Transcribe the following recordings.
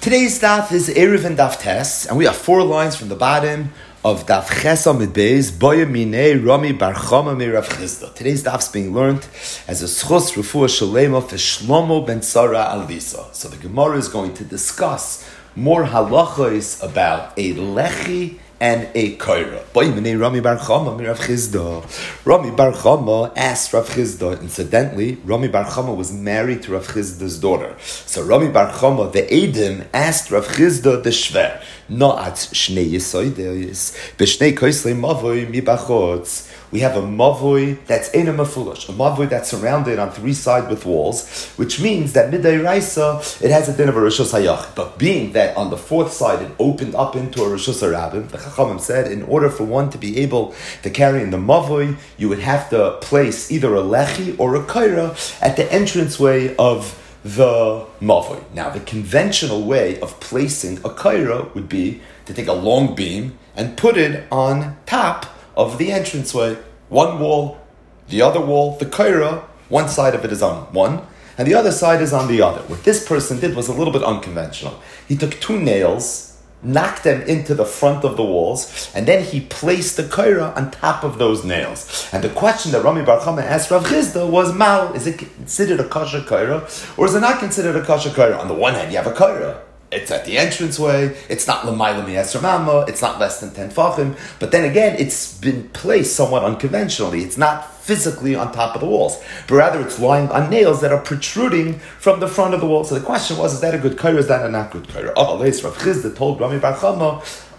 Today's daf is Erev and Daf Tes, and we have 4 lines from the bottom of Daf Ches Amid Beis, Boya Minei Rami Bar Chama Mi Rav Chisda. Today's daf is being learned as a schus refuah shalema for Shlomo ben Sarah Alvisa. So the Gemara is going to discuss more halachos about a lechi and a kaira. Boya Minei Rami Bar Chama Mi Rav Chisda. Rami Bar Chama asked Rav Chisda. Incidentally, Rami Bar Chama was married to Rav Chisda's daughter. So Rami Bar Chama, the Edim, asked Rav Chisda the Shver. Not Shnei Yisoides, B'Shnei Koislei Mavoi Mi Bachotz. We have a mavoi that's ein a mafulish, a mavoi that's surrounded on 3 sides with walls, which means that midday raisa it has a din of a rishus hayach. But being that on the 4th side it opened up into a rishus harabim, the Chachamim said in order for one to be able to carry in the mavoi, you would have to place either a lechi or a kaira at the entranceway of the mavoi. Now, the conventional way of placing a kaira would be to take a long beam and put it on top of the entranceway. One wall, the other wall, the kaira, one side of it is on one, and the other side is on the other. What this person did was a little bit unconventional. He took 2 nails, knocked them into the front of the walls, and then he placed the kaira on top of those nails. And the question that Rami Bar Chama asked Rav Chisda was, Mal, is it considered a kosher kaira, or is it not considered a kosher kaira? On the one hand, you have a kaira. It's at the entranceway, it's not l'mayla mi'esr mama, it's not less than 10 fachim, but then again, it's been placed somewhat unconventionally. It's not physically on top of the walls, but rather it's lying on nails that are protruding from the front of the wall. So the question was, is that a good kaira, is that a not good kaira? Rav Chisda told Rami Bar Chama,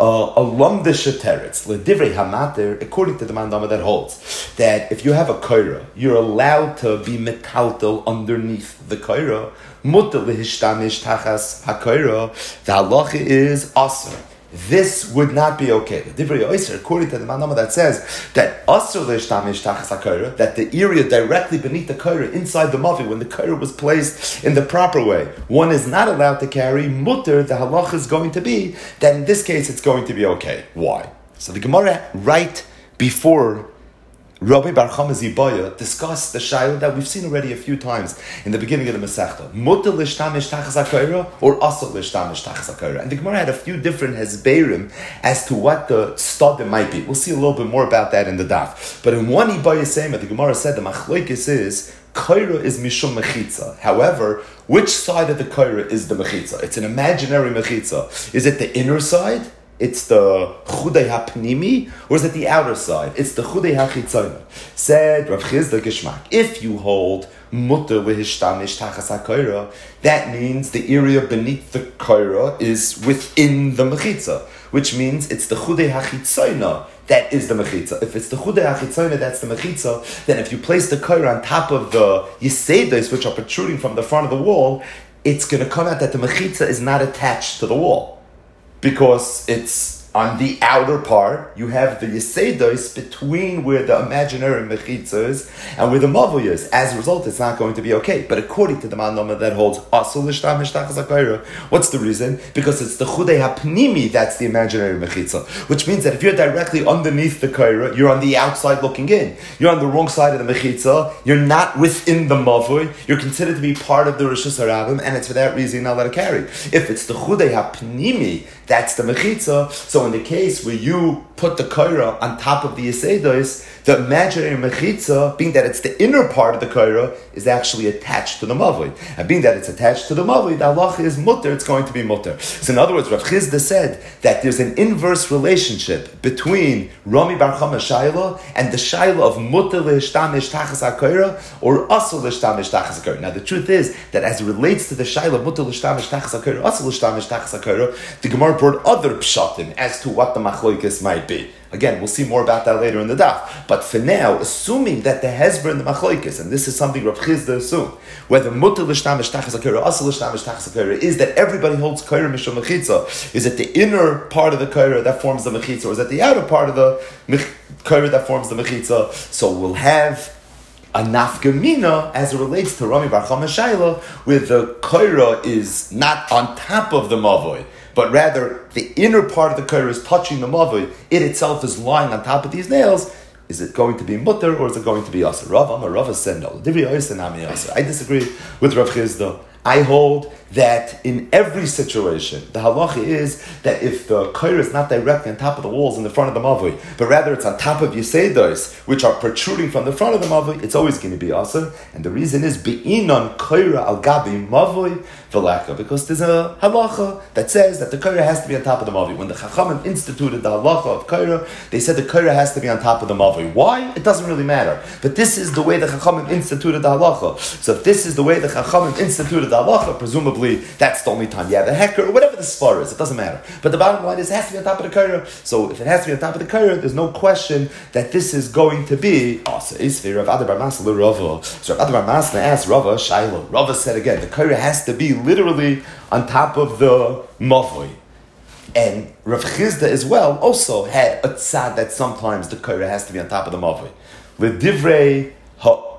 alum the sheteretz, l'divrei hamater, according to the mandama that holds, that if you have a kaira, you're allowed to be metaltel underneath the kaira, mutter lehishtamish tachas hakaira, the halacha is asr. This would not be okay. The divrei oiser, according to the mandama that says that asr lehishtamish tachas hakaira, that the area directly beneath the kaira, inside the mavi, when the kaira was placed in the proper way, one is not allowed to carry mutter. The halacha is going to be that in this case it's going to be okay. Why? So the Gemara right before Rabbi Bar Chama Zibaya discussed the shayla that we've seen already a few times in the beginning of the Masechta. Mutter l'shtamish tachas hakayra or asur l'shtamish tachas hakayra. And the Gemara had a few different hezberim as to what the stadim might be. We'll see a little bit more about that in the daf. But in one Ibaya Sema, the Gemara said the machlokes is kaira is mishum mechitza. However, which side of the kaira is the mechitza? It's an imaginary mechitza. Is it the inner side? It's the chudei hapnimi, or is it the outer side? It's the chudei hachitzona. Said Rav Chisda Geshmak, if you hold mutter lehishtamish tachas hakayra, that means the area beneath the kaira is within the mechitza, which means it's the chudei hachitzona that is the mechitza. If it's the chudei hachitzona that's the mechitza, then if you place the kaira on top of the yisedes, which are protruding from the front of the wall, it's going to come out that the mechitza is not attached to the wall, because it's on the outer part. You have the yesedos between where the imaginary mechitza is and where the mavoi is. As a result, it's not going to be okay. But according to the mandama that holds asur l'shtamish tachas hakayra, what's the reason? Because it's the chudei hapnimi that's the imaginary mechitza, which means that if you're directly underneath the kaira, you're on the outside looking in. You're on the wrong side of the mechitza. You're not within the mavoi. You're considered to be part of the rishus harabim, and it's for that reason you're not allowed to carry. If it's the chudei hapnimi, that's the mechitza. So in the case where you put the kaira on top of the yesedos, the imaginary mechitza, being that it's the inner part of the kaira, is actually attached to the mavoi. And being that it's attached to the mavoi, the halacha is mutter, it's going to be mutter. So in other words, Rav Chisda said that there's an inverse relationship between Rami Bar Chama shayla and the shayla of mutter lehishtamish tachas hakayra or asur lehishtamish tachas hakayra. Now the truth is that as it relates to the shayla of mutter lehishtamish tachas hakayra, asur lehishtamish tachas hakayra, the Gemara brought other pshatim as to what the machlokes might be. Again, we'll see more about that later in the daf. But for now, assuming that the hezber and the machlokes, and this is something Rav Chisda assumed, whether mutter l'shtamish tachas hakayra, asur l'shtamish tachas hakayra, is that everybody holds kaira mishum mechitza. Is it the inner part of the kaira that forms the mechitza, or is it the outer part of the kaira that forms the mechitza? So we'll have a nafkamina as it relates to Rami Bar Chama shayla, where the kaira is not on top of the mavoi, but rather the inner part of the kaira is touching the mavoi. It itself is lying on top of these nails. Is it going to be mutter or is it going to be asur? Rava said no. I disagree with Rav Chisda. I hold that in every situation, the halacha is that if the koira is not directly on top of the walls in the front of the mavui, but rather it's on top of yisedos, which are protruding from the front of the mavui, it's always going to be asa. And the reason is be'inon koira al gabi mavui v'leka, because there's a halacha that says that the koira has to be on top of the mavui. When the chachamim instituted the halacha of koira, they said the koira has to be on top of the mavui. Why? It doesn't really matter. But this is the way the chachamim instituted the halacha. So if this is the way the chachamim instituted the halacha, presumably that's the only time you have a hecker, or whatever the svar is, it doesn't matter. But the bottom line is it has to be on top of the kaira. So if it has to be on top of the kaira, there's no question that this is going to be also Isfi Rav Ada bar Masla Rava. So Rav Ada bar Masla asked Rava Shaila. Rava said again, the kaira has to be literally on top of the mavoi. And Rav Chizda as well also had a tzad that sometimes the kaira has to be on top of the mavoi. L'divrei ha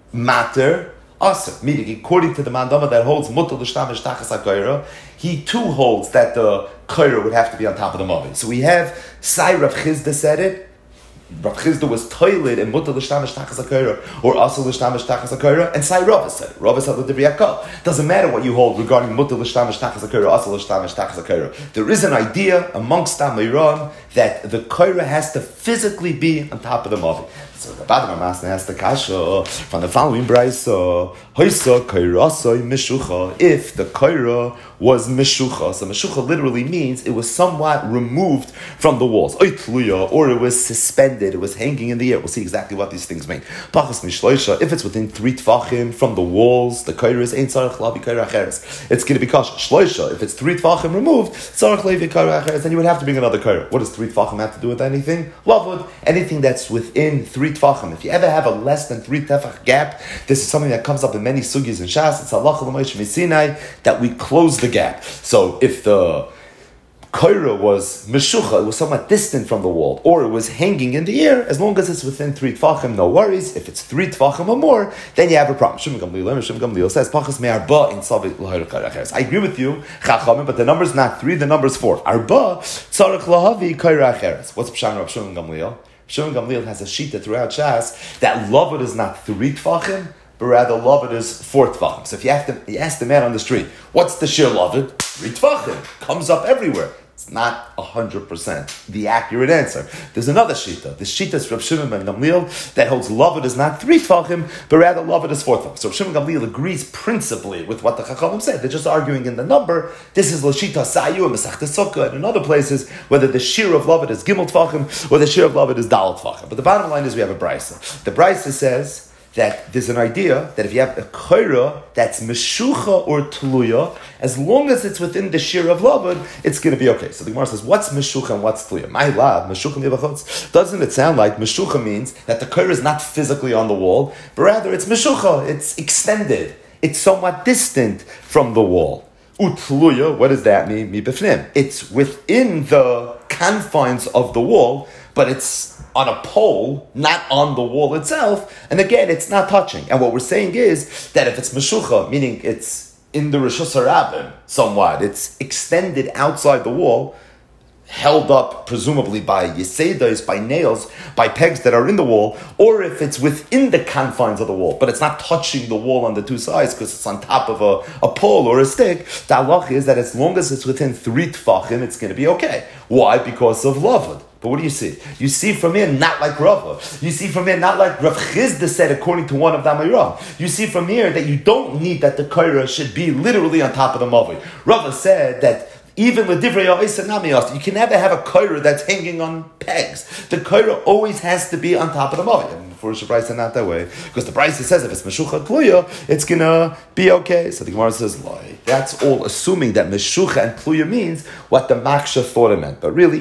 mater. Awesome. Meaning, according to the mandama that holds mutal l'shtamish tachas ha'koira, he too holds that the koira would have to be on top of the mavi. So we have Sai Rav Chizda said it. Rav Chizda was toiled and mutal l'shtamish tachas ha'koira, or asal l'shtamish tachas ha'koira, and Sai Rava said it. Rava said l'divrei hakol. Doesn't matter what you hold regarding mutal l'shtamish tachas ha'koira, asal l'shtamish tachas ha'koira. There is an idea amongst Amiram that the koira has to physically be on top of the mavi. So the Bad Masna has the kasha from the following brayso: Hoisa kairasoi mishucha. If the kaira was mishucha, so mishucha literally means it was somewhat removed from the walls, or it was suspended, it was hanging in the air. We'll see exactly what these things mean. Pachas mishloisha. If it's within 3 tvachim from the walls, the kaira is ein tzarich lavi kaira acheres. It's going to be kasha. Shloisha. If it's 3 tvachim removed, tzarich lavi kaira acheres, then you would have to bring another kaira. What does 3 tvachim have to do with anything? Lavud. Anything that's within 3 tvachim. If you ever have a less than 3 tefach gap, this is something that comes up in many sugis and shas. It's halacha l'moshe misinai that we close the gap. So if the koira was meshucha, it was somewhat distant from the wall, or it was hanging in the air, as long as it's within 3 tvachim, no worries. If it's 3 tvachim or more, then you have a problem. Shimon Gamliel says, Pachas me'arba in tzavit l'hayr kaira acheres. I agree with you, chachamim, but the number's not 3, the number's 4. Arba tzarich lahavi kaira acheres. What's Pshan Rav Shimon Gamliel? Shimon Gamliel has a shita throughout Shas that lavud is not 3 tvachim, but rather lavud is 4 tvachim. So if you ask the man on the street, what's the shir lavud? 3 tvachim. Comes up everywhere. It's not 100% the accurate answer. There's another shita. The shita is Rav Shimon ben Gamliel that holds lavud is not 3 tvachim, but rather lavud is 4 tvachim. So Rav Shimon Gamliel agrees principally with what the Chachamim said. They're just arguing in the number. This is Lashita Sayu and Masechta Sukkah, and in other places whether the shir of lavud is gimel tvachim or the shir of lavud is dal tvachim. But the bottom line is we have a brisa. The brisa says that there's an idea that if you have a koira that's meshucha or tluya, as long as it's within the shir of lavud, it's going to be okay. So the Gemara says, what's meshucha and what's tluya? My lab, meshucha mivachotz. Doesn't it sound like meshucha means that the koira is not physically on the wall, but rather it's meshucha, it's extended, it's somewhat distant from the wall. Utluya, what does that mean? Mi befnim. It's within the confines of the wall, but it's on a pole, not on the wall itself, and again, it's not touching. And what we're saying is that if it's meshucha, meaning it's in the Rishus HaRabim somewhat, it's extended outside the wall, held up presumably by yisedos, by nails, by pegs that are in the wall, or if it's within the confines of the wall, but it's not touching the wall on the 2 sides because it's on top of a pole or a stick, the halach is that as long as it's within 3 tfachim, it's going to be okay. Why? Because of lavud. But what do you see? You see from here not like Rava. You see from here not like Rav Chizda said according to one of the Amayram. You see from here that you don't need that the kaira should be literally on top of the mavi. Rava said that even l'divrei ha'isa namiyos, you can never have a kaira that's hanging on pegs. The kaira always has to be on top of the mavi. And for Shabbos, not that way, because the Brisa says if it's meshucha tluya, it's gonna be okay. So the Gemara says, that's all assuming that meshucha and tluya means what the Maksha thought it meant. But really,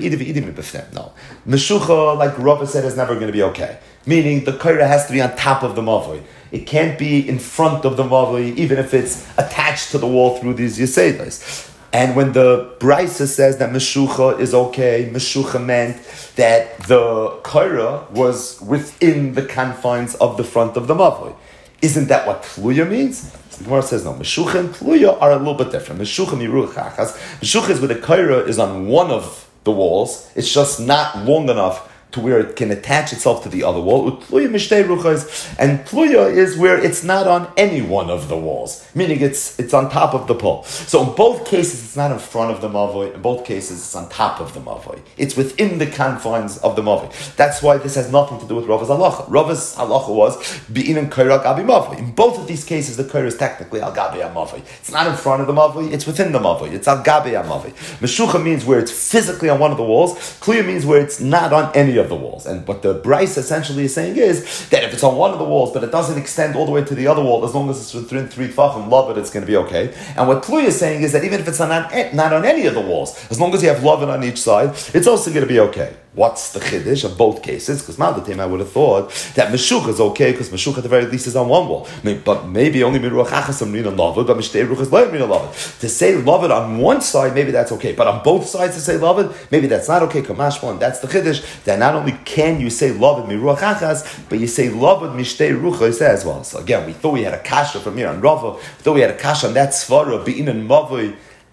no. Meshucha, like Rava said, is never going to be okay. Meaning the kaira has to be on top of the mavoi. It can't be in front of the mavoi, even if it's attached to the wall through these yisedos. And when the Brisa says that meshucha is okay, meshucha meant that the kaira was within the confines of the front of the mavoi. Isn't that what tluya means? The Gemara says no. Meshucha and tluya are a little bit different. Meshucha miruch chachas. Meshucha is where the kaira is on one of the walls. It's just not long enough to where it can attach itself to the other wall. Utluya mishtei ruchos, and tluya is where it's not on any one of the walls, meaning it's on top of the pole. So in both cases, it's not in front of the mavoi. In both cases, it's on top of the mavoi. It's within the confines of the mavoi. That's why this has nothing to do with Rava's halacha. Rava's halacha was be'inan kaira gabi mavoi. In both of these cases, the kaira is technically al gabi mavoi. It's not in front of the mavoi. It's within the mavoi. It's al gabi mavoi. Meshucha means where it's physically on one of the walls. Kluya means where it's not on any of the walls. And what the Bryce essentially is saying is that if it's on one of the walls, but it doesn't extend all the way to the other wall, as long as it's within 3 tfachim, love it, it's going to be okay. And what Kluya is saying is that even if it's not on any of the walls, as long as you have love it on each side, it's also going to be okay. What's the chiddush of both cases? Because Maldatim, I would have thought that Meshucha is okay, because Meshucha at the very least is on one wall. But maybe only Miruach Achas Amrina Lavid, but Mishtei Ruchas Lo Amrina Lavid. To say Lavid on one side, maybe that's okay. But on both sides to say Lavid, maybe that's not okay. Kamashma, that's the chiddush. That not only can you say Lavid Miruach Achas, but you say Lavid Mishtei Ruchas as well. So again, we thought we had a kasha from here on Rava. We thought we had a kasha on that svara, Be'in and Mavoi,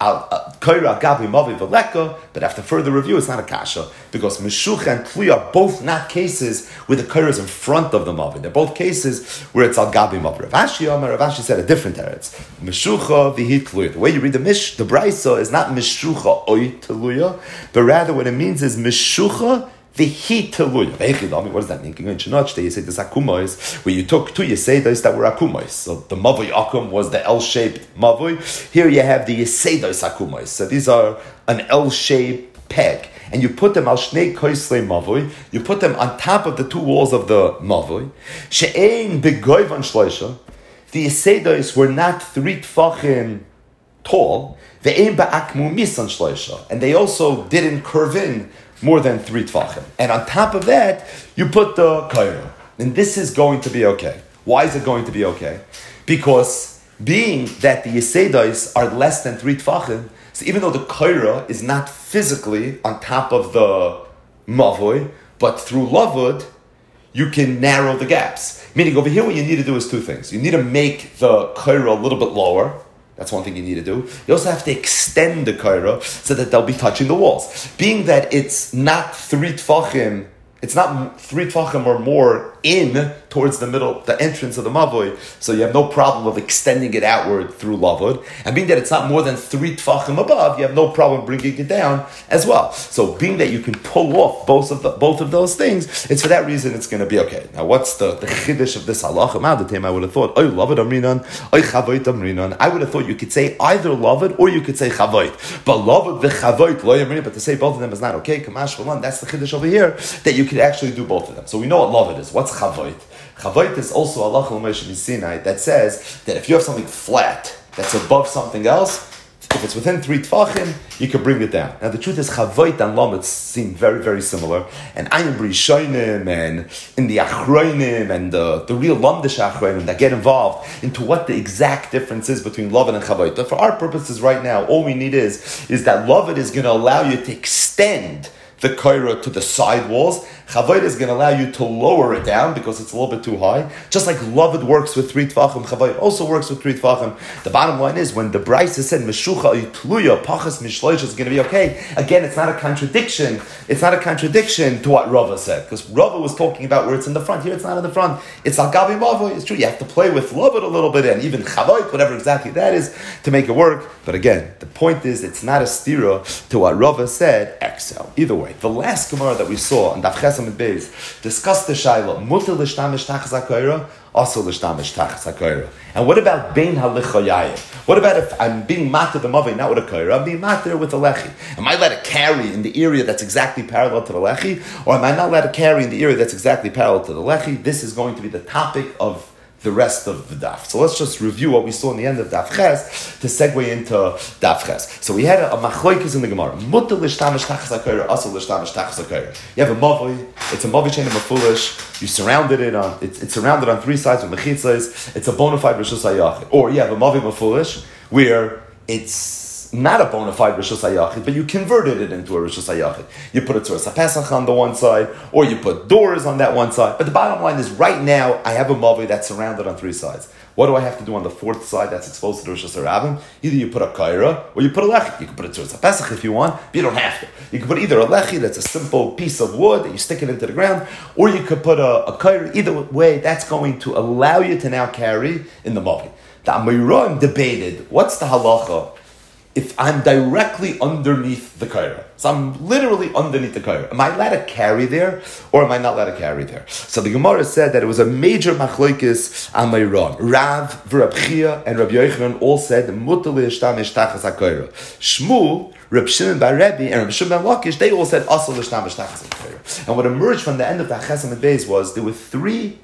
Kaira Gabi Mavi Veleka, but after further review, it's not a kasha because Meshucha and Tluya are both not cases where the Kaira is in front of the Mavi. They're both cases where it's al Gabi Mavi. Rav Ashi said a different teretz. Meshucha v'hi Tluya. The way you read the Brisa is not Meshucha oy Tluya, but rather what it means is Meshucha v'hi Tluya. What does that mean? You say this akumois, where you took 2 yesedos that were akumois. So the mavoi akum was the L-shaped mavoi. Here you have the yesedos akumois. So these are an L-shaped peg. And you put them al shnei koislei mavoi. You put them on top of the 2 walls of the mavoi. She'ein begoivan shloisha. The yesedos were not 3 tfachim tall. Ve'ein ba'akmu misan shloisha. And they also didn't curve in more than 3 tfachim. And on top of that, you put the kaira. And this is going to be okay. Why is it going to be okay? Because being that the yesedais are less than 3 tfachim, so even though the kaira is not physically on top of the mavoi, but through lavud, you can narrow the gaps. Meaning over here what you need to do is 2 things. You need to make the kaira a little bit lower. That's one thing you need to do. You also have to extend the kaira so that they'll be touching the walls. Being that it's not 3 tfachim, it's not 3 tfachim or more in towards the middle, the entrance of the mavoi, so you have no problem of extending it outward through lavud. And being that it's not more than 3 tfachim above, you have no problem bringing it down as well. So being that you can pull off both of those things, it's for that reason it's going to be okay. Now what's the chiddush of this halacha? I would have thought, oy lavud amrinan, oy chavoit amrinan. I would have thought you could say either lavud or you could say chavoit. But lavud v'chavoit lo amrinan, but to say both of them is not okay. Kamash v'lan, that's the chiddush over here, that you could actually do both of them. So we know what lavud is. What's chavoit? Chavoit is also halacha l'Moshe Sinai that says that if you have something flat that's above something else, if it's within 3 tfachim, you can bring it down. Now the truth is, chavoit and lamet seem very, very similar. And ayin b'rishonim and in the achronim and the real lamdish achronim that get involved into what the exact difference is between lavet and chavoit. But for our purposes right now, all we need is that lavet is going to allow you to extend the kaira to the side walls. Chavoit is going to allow you to lower it down because it's a little bit too high. Just like Lavid works with 3 tfachim, Chavoit also works with 3 tfachim. The bottom line is, when the Bryce said, Meshucha Yitluya, Pachas Mishloish is going to be okay, again, it's not a contradiction. It's not a contradiction to what Rava said. Because Rava was talking about where it's in the front. Here it's not in the front. It's Al Gabi Mavoi. It's true. You have to play with Lavid a little bit and even Chavoit, whatever exactly that is, to make it work. But again, the point is, it's not a stira to what Rava said, Excel. Either way, the last Gemara that we saw on Daf Chesam and Beis discussed the Shaila, Mutter l'shtamish tachas HaKoira, also l'shtamish tachas HaKoira. And what about Bein HaLichayayim? What about if I'm being matter the Mavei, not with a Koira, I'm being matter with a Lechi? Am I allowed to carry in the area that's exactly parallel to the Lechi? Or am I not allowed to carry in the area that's exactly parallel to the Lechi? This is going to be the topic of the rest of the daf. So let's just review what we saw in the end of daf ches to segue into daf ches. So we had a machloikus in the Gemara. Mutter l'shtamish tachas HaKoira, also l'shtamish tachas HaKoira. You have a mavoi, it's a mavoi chain of a foolish, you surrounded it on, it's surrounded on 3 sides with mechitzas, it's a bona fide Rishus HaYachid. Or you have a mavoi foolish, where it's not a bona fide Rishus HaYachid, but you converted it into a Rishus HaYachid. You put a Tzuras HaPesach on the one side, or you put doors on that one side. But the bottom line is, right now, I have a Mavoi that's surrounded on 3 sides. What do I have to do on the fourth side that's exposed to the Rosh Hashanah? Either you put a kaira or you put a lechi. You can put a Tzurza Pesach if you want, but you don't have to. You can put either a lechi, that's a simple piece of wood that you stick it into the ground, or you could put a kaira. Either way, that's going to allow you to now carry in the Mavi. The Amoraim debated, what's the halacha if I'm directly underneath the kaira? So I'm literally underneath the kaira. Am I allowed to carry there, or am I not allowed to carry there? So the Gemara said that it was a major machlokes Amoraim. Rav, Rab Chia, and Rabbi Yochanan all said mutar l'ishtamish tachas hakaira. Shmuel, Reb Shimon bar Rebbe, and Reb Shimon bar Lakish, they all said asur l'ishtamish tachas hakaira. And what emerged from the end of the Chesed Amud Beis was there were three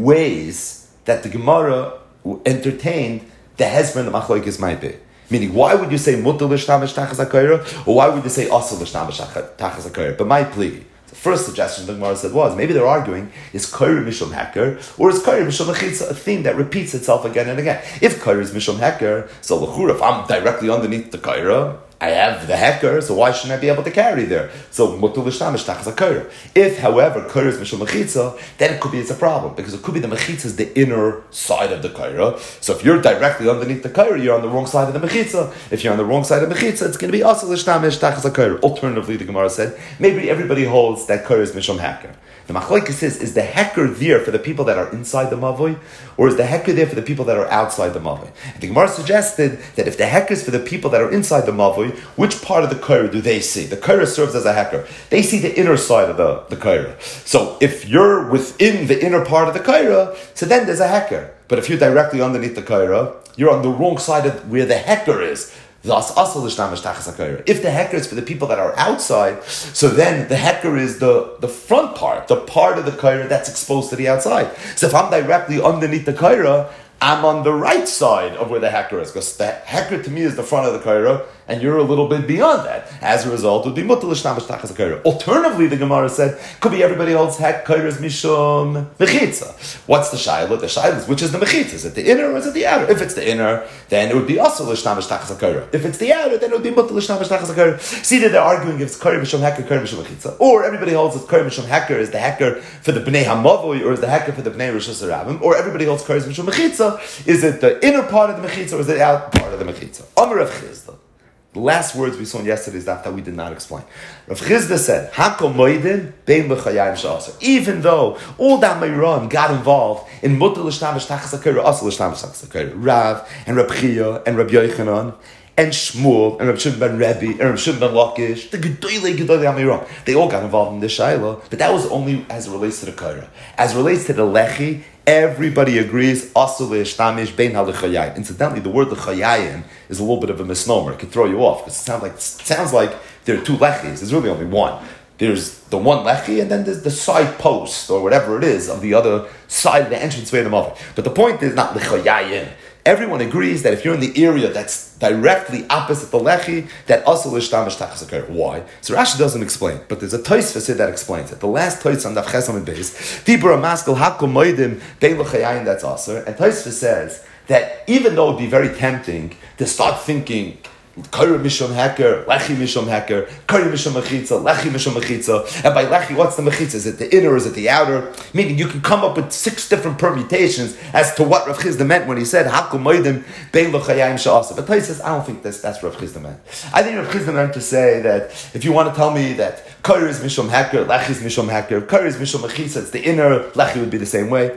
ways that the Gemara entertained the hezbollah the machlokes might be. Meaning, why would you say mutar l'ishtamish tachas hakaira, or why would you say asur l'ishtamish tachas hakaira? But my plea, the first suggestion the Gemara said was, maybe they're arguing, is kaira mishum heker, or is kaira mishum mechitza, a theme that repeats itself again and again. If kaira is mishum heker, so l'chura, if I'm directly underneath the kaira, I have the heker, so why shouldn't I be able to carry there? So mutar l'ishtamish tachas hakaira. If, however, kaira is mishum mechitza, then it could be it's a problem, because it could be the mechitza is the inner side of the kaira. So if you're directly underneath the kaira, you're on the wrong side of the mechitza. If you're on the wrong side of the mechitza, it's going to be asur l'ishtamish tachas hakaira. Alternatively, the Gemara said, maybe everybody holds that kaira is mishum heker. The machlokes is the heker there for the people that are inside the mavoi, or is the heker there for the people that are outside the mavoi? And the Gemara suggested that if the heker is for the people that are inside the mavoi, which part of the kaira do they see? The kaira serves as a heker. They see the inner side of the kaira. So if you're within the inner part of the kaira, so then there's a heker. But if you're directly underneath the kaira, you're on the wrong side of where the heker is. Thus, asur l'ishtamish tachas hakaira. If the heker is for the people that are outside, so then the heker is the front part, the part of the kaira that's exposed to the outside. So if I'm directly underneath the kaira, I'm on the right side of where the heker is, because the heker to me is the front of the kaira, and you're a little bit beyond that. As a result, it would be mutar l'ishtamish tachas hakaira. Alternatively, the Gemara said, could be everybody else kaira is mishum mechitza. What's the shayla? The shayla is, which is the mechitza? Is it the inner or is it the outer? If it's the inner, then it would be asur l'ishtamish tachas hakaira. If it's the outer, then it would be mutar l'ishtamish tachas hakaira. See that they're arguing if it's kaira mishum heker, kaira mishum mechitza, or everybody holds that kaira mishum heker is the heker for the bnei hamavoi, or is the heker for the bnei Rosh Hashanah, or everybody holds kaira mishum mechitza. Is it the inner part of the mechitza or is it the outer part of the mechitza? Amar Rav Chizda. The last words we saw in yesterday's daf that we did not explain. Rav Chizda said, "Hakol moedin bein b'chayayim sha'asur." Even though all that Meiron got involved in mutar l'ishtamish tachas hakaira, asur l'ishtamish tachas hakaira, Rav and Rab Chia and Rabbi Yochanan and Shmuel and Reb Shimon ben Rebbe and Reb Shimon ben Lakish, the Gedolei Amiram, they all got involved in this shayla, but that was only as it relates to the kaira. As it relates to the lechi, everybody agrees asur l'ishtamish bein ha'lechayayim. Incidentally, the word l'chayayim is a little bit of a misnomer. It can throw you off because it sounds like there are two lechis. There's really only one. There's the one lechi, and then there's the side post or whatever it is of the other side of the entranceway of the mother. But the point is not l'chayayim. Everyone agrees that if you're in the area that's directly opposite the lechi, that asur l'ishtamish tachas hakaira. Why? So Rashi doesn't explain, but there's a Tosfos that explains it. The last Tosfos on Daf Ches Amud Beis, Dibur Amaskal Hakol Moedim Bein L'chayayim, that's asur. And Tosfos says that even though it would be very tempting to start thinking kaira mishum heker, lechi mishum heker, kaira mishum mechitza, lechi mishum mechitza. And by lechi, what's the mechitza? Is it the inner or is it the outer? Meaning you can come up with 6 different permutations as to what Rav Chizda meant when he said hakol moedim bein l'chayayim sha'asur. But Tosfos says, I don't think that's Rav Chizda meant. I think Rav Chizda meant to say that if you want to tell me that kaira is mishum heker, lechi is mishum heker, kaira is mishum mechitza, it's the inner, lechi would be the same way.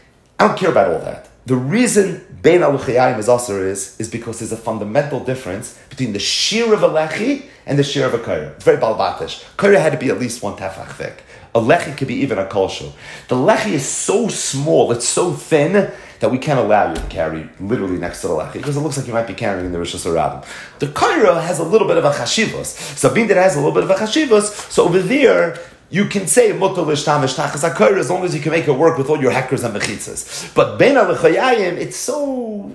I don't care about all that. The reason Bein L'chayayim is asur is because there's a fundamental difference between the shear of a lechi and the shear of a kaira. It's very balbatish. Kaira had to be at least 1 tefach thick. A lechi could be even a kolshu. The lechi is so small, it's so thin, that we can't allow you to carry literally next to the lechi, because it looks like you might be carrying the Rosh Hashanah. The kaira has a little bit of a chashivos. So being that it has a little bit of a chashivos, so over there, you can say mutar l'ishtamish tachas hakaira as long as you can make it work with all your hekers and mechitzas. But bein l'chayayim, it's so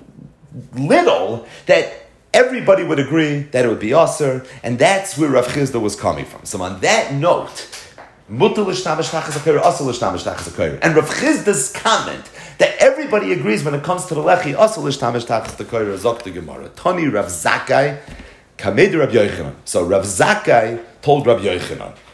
little that everybody would agree that it would be asur, and that's where Rav Chizda was coming from. So on that note, mutar l'ishtamish tachas hakaira, asur l'ishtamish tachas hakaira, and Rav Chizda's comment that everybody agrees when it comes to the lechi, asur l'ishtamish tachas hakaira, zok the Gemara. Tani Rav Zakkai, kamed Rav Yochanan. So Rav Zakkai told Rav Yochanan,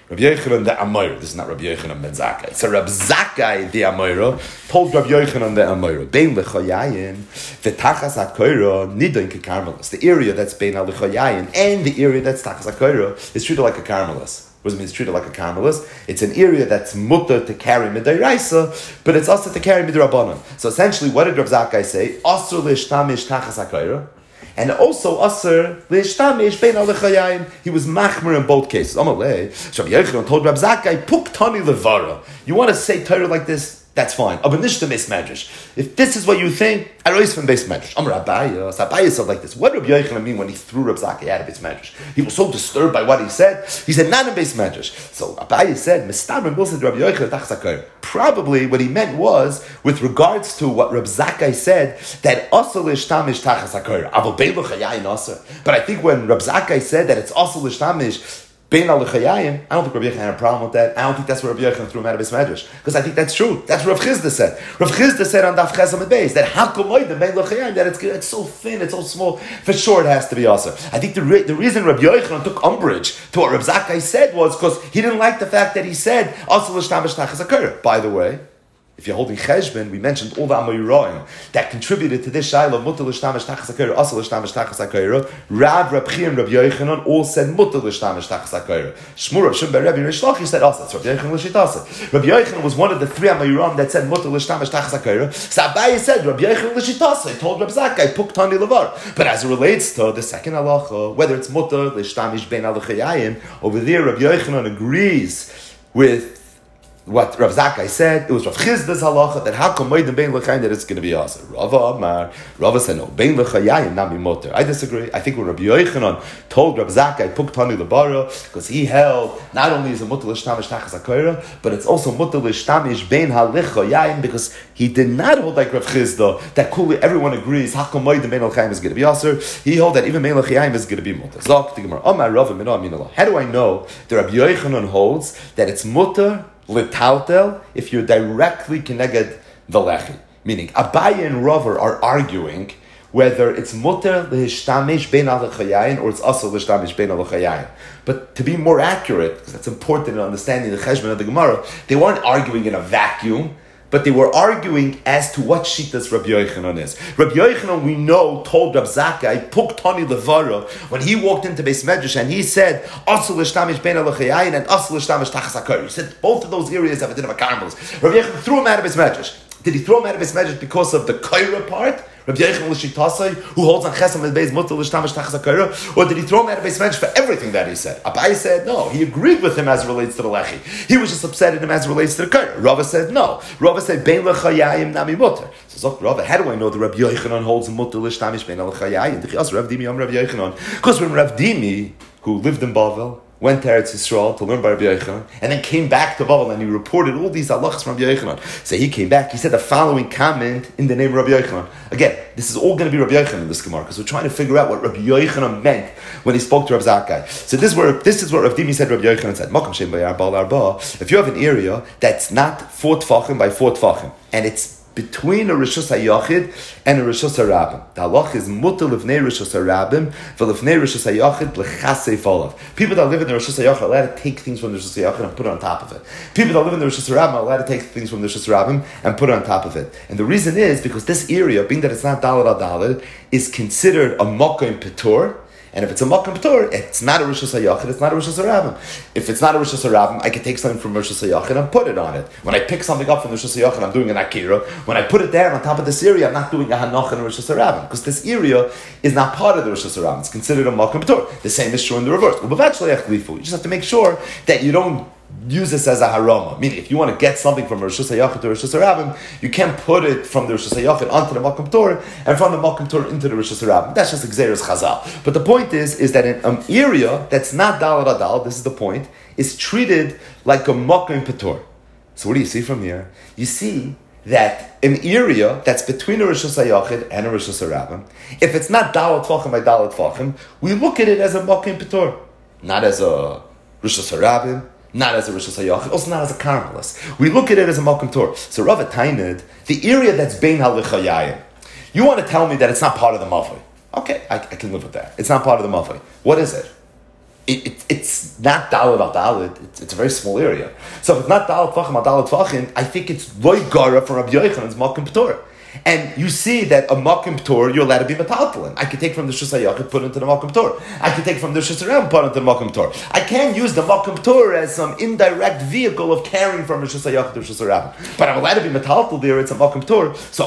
Rabbi Yochanan the Amoira. This is not Rabbi Yochanan ben Zakkai. So Rabbi Zakkai the Amoira told Rabbi Yochanan the Amoira, Bein lechayayin v'tachas hakoira nidon kekarmelis. The area that's bein lechayayin and the area that's tachas hakoira is treated like a karmelis. What does it mean? It's treated like a karmelis. It's an area that's mutter to carry midayraisa, but it's also to carry midrabanan. So essentially, what did Rabbi Zakkai say? Asur leishtamish tachas hakoira. And also, Asr, Leishtamish, Bein Alechayim, he was machmer in both cases. Amalei, Rabbi Yochanan told Rabbi Zakkai, Puk Tani Levara. You want to say Torah like this? That's fine. Abanishta Beis Medrash. If this is what you think, I raise from Beis Medrash. Amar Abaye, Abaye said like this. What did Rabbi Yochanan mean when he threw Rabbi Zakkai out of Beis Medrash? He was so disturbed by what he said. He said, not in Beis Medrash. So Abaye said, Mistabrim Bilsad Rabbi Yochanan Tachzakar. Probably what he meant was, with regards to what Rabbi Zakkai said, that Asr Lishtamish Tachzakar. Aval Bein L'chayayin Asr. But I think when Rabbi Zakkai said that it's Asr Lishtamish Bein Alechayim, I don't think Rabbi Yochanan had a problem with that. I don't think that's what Rabbi Yochanan threw him out of his medrash. Because I think that's true. That's what Rav Chizda said. Rav Chizda said on Daf Ches Amud Beis that Hakomoid, Bein Alechayim, that it's so thin, it's so small. For sure it has to be also. I think the reason Rabbi Yochanan took umbrage to what Rav Zakkai said was because he didn't like the fact that he said, also L'shtamish Tachas HaKorah. By the way, if you're holding cheshbon, we mentioned all the Amoyroim that contributed to this Shaila, Mutter L'shtamish Tachas HaKorah, Asr L'shtamish Tachas HaKorah. Rab Chi, and Rabbi Yochanan all said Mutter L'shtamish Tachas HaKorah. Shmur Rav Shimon ben Rebbe Rish Lakish said Asr. Rabbi Yochanan L'shitasa. Rabbi Yochanan was one of the three Amoyroim that said Mutter L'shtamish Tachas HaKorah. So Abaye said Rabbi Yochanan L'shitasa. He told Rabbi Zakkai, Puk Tani Levar. But as it relates to the second halacha, whether it's Mutter L'shtamish Bein Alechayim, over there Rabbi Yochanan agrees with what Rav Zakkai said. It was Rav Chizda's halacha that how come Moedim Bein L'chaim that it's going to be also. Rava said no, Bein L'chayim nami moter. I disagree. I think when Rabbi Yochanan told Rav Zakkai Puk Tani Lebara, because he held not only is a mutter l'shtamish tachas hakoira, but it's also mutter l'shtamish bein halichayim, because he did not hold like Rav Chizda that coolly everyone agrees how come Moedim Bein L'chaim is going to be also. He held that even Bein L'chayim is going to be mutter. Zok the Gemara. Amar Rava min aminallah. How do I know that Rabbi Yochanan holds that it's mutter l'taltel if you're directly connected the lechi? Meaning, Abaye and Rava are arguing whether it's mutter l'hishtamish bein al-chayayin or it's also l'hishtamish bein al-chayayin. But to be more accurate, because that's important in understanding the cheshbon of the Gemara, they weren't arguing in a vacuum, but they were arguing as to what shitas Rabbi Yochanan is. Rabbi Yochanan, we know, told Rabbi Zakkai, Puk Tani Levara, when he walked into Beis Medrash and he said, Asur l'shtamish bein al-chayayin and Asur l'shtamish tachas hakoira. He said both of those areas have a din of a karmelis. Rabbi Yochanan threw him out of Beis Medrash. Did he throw him out of Beis Medrash because of the koira part? Rabbi Yochanan l'shitasai, who holds on Chesam and Beis Mutter l'shtamish tachas hakoira, or did he throw him out of Beis Medrash for everything that he said? Abaye said no. He agreed with him as it relates to the lechi. He was just upset at him as it relates to the koira. Rava said no. Rava said bein l'chayayim nami mutter. So Zok Rava, how do I know that Rabbi Yochanan holds mutter l'shtamish bein l'chayayim? Rav Dimi Rav Yochanan, because when Rav Dimi, who lived in Bavel, went to Eretz Yisrael to learn by Rabbi Yochanan, and then came back to Bavel and he reported all these halachas from Rabbi Yochanan. So he came back, he said the following comment in the name of Rabbi Yochanan. Again, this is all going to be Rabbi Yochanan in this Gemara, because we're trying to figure out what Rabbi Yochanan meant when he spoke to Rav Zakkai. So this is what Rav Dimi said Rabbi Yochanan said. Makam Shem Bayar Bal Arba. If you have an area that's not 4 tfachim by 4 tfachim, and it's between a Rishus HaYachid and a Rishus HaRabim. The halach is mutter lifnei Rishus HaRabim v'lifnei Rishus HaYachid l'chasei folav. People that live in the Rishus HaYachid are allowed to take things from the Rishus HaYachid and put it on top of it. People that live in the Rishus HaRabim are allowed to take things from the Rishus HaRabim and put it on top of it. And the reason is because this area, being that it's not Daled al Daled, is considered a Mokim Petor. And if it's a Mokim Petor, it's not a Rishus HaYachid, it's not a Rishus HaRabim. If it's not a Rishus HaRabim, I can take something from Rishus HaYachid and put it on it. When I pick something up from the Rishus HaYachid, I'm doing an Akira. When I put it there on top of this area, I'm not doing a Hanoch and a Rishus HaRabim, because this area is not part of the Rishus HaRabim. It's considered a Mokim Petor. The same is true in the reverse. You just have to make sure that you don't use this as a harama. Meaning, if you want to get something from Rishus HaYachid to Rishus HaRabim, you can't put it from the Rishus HaYachid onto the Mokim Torah, and from the Mokim Torah into the Rishus HaRabim. That's just Xeris Chazal. But the point is that in an area that's not Dal Radal, this is the point, is treated like a Mokim Petor. So what do you see from here? You see that an area that's between a Rishus HaYachid and a Rishus HaRabim, if it's not Dalet Tvachim by Dalet Tvachim, we look at it as a Mokim Petor, not as a Rishus HaRabim, not as a Rishus HaYachid, also not as a Karmelis. We look at it as a Mokim Torah. So Rav Tainid, the area that's Bein HaLechayayim, you want to tell me that it's not part of the Mavoi. Okay, I can live with that. It's not part of the Mavoi. What is it? it's not Dalit al Dalit. It's a very small area. So if it's not Dalit Tvachim al Dalit Tvachim, I think it's Loi Gara from Rabbi Yochanan's Makom P'tor. And you see that a Makom P'tor, you're allowed to be metaltalin. I could take from the Shus HaYachid, put it into the Makom P'tor. I could take from the Shus HaRabban, put it into the Makom P'tor. I can use the Makom P'tor as some indirect vehicle of carrying from the Shus HaYachid to Shus HaRabban. But I'm allowed to be metaltal there, it's a Makom P'tor. So